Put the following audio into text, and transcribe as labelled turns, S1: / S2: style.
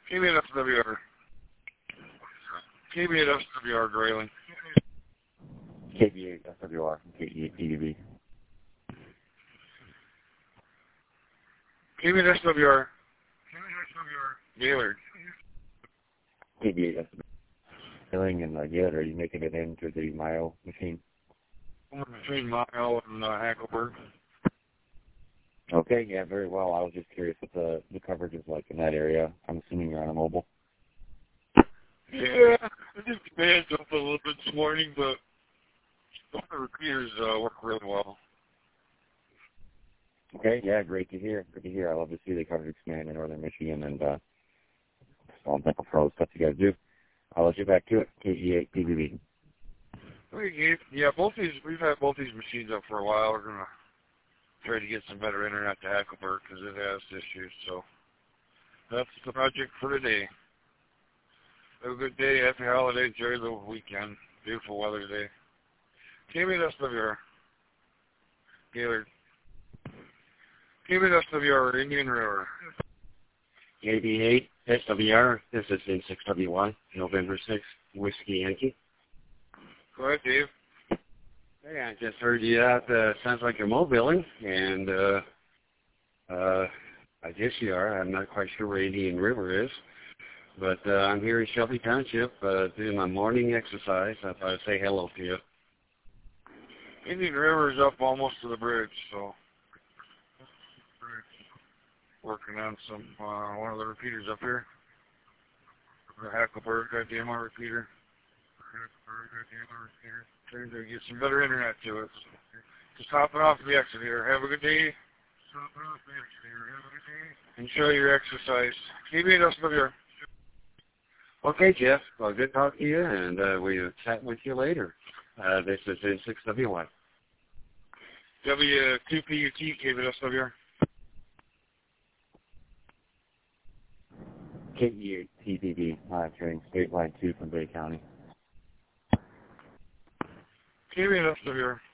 S1: KBSWR. KBSWR Grayling.
S2: KB8 SWR, KE8 PDB.
S1: KBSWR. Gaylord.
S2: KB8 SWR. Filling and Gaylord, are you making it into the Mile machine?
S1: Between Mile and Hackleburg.
S2: Okay, yeah, very well. I was just curious what the coverage is like in that area. I'm assuming you're on a mobile.
S1: Yeah, I think the band's up a little bit this morning, but the repeaters work really well.
S2: Okay, yeah, great to hear. Good to hear. I love to see the coverage expand in northern Michigan and all the pro stuff you guys do. I'll let you back to it. KG8 PVB.
S1: Okay, yeah, we've had both these machines up for a while. We're gonna try to get some better internet to Hackleburg because it has issues. So that's the project for today. Have a good day. Happy holiday. Enjoy the weekend. Beautiful weather today. KBSWR. Gaylord. KBSWR, Indian River.
S3: KB8 SWR. This is N6WY, November 6th, Whiskey Yankee.
S1: Go ahead, Dave.
S3: Hey, I just heard you out. Sounds like you're mobiling, and I guess you are. I'm not quite sure where Indian River is, but I'm here in Shelby Township doing my morning exercise. I thought I'd say hello to you.
S1: Indian River is up almost to the bridge, so working on some one of the repeaters up here. The Hackleburg DMR repeater. Trying to get some better internet to it. Just hopping off the exit here. Have a good day. Enjoy your exercise. KBSWR.
S3: Okay, Jeff. Well, good talk to you, and we'll chat with you later. This is N6WY.
S1: W2PUT, KBSWR.
S2: KE8 PDB, monitoring State Line 2 from Bay County.
S1: KBSWR.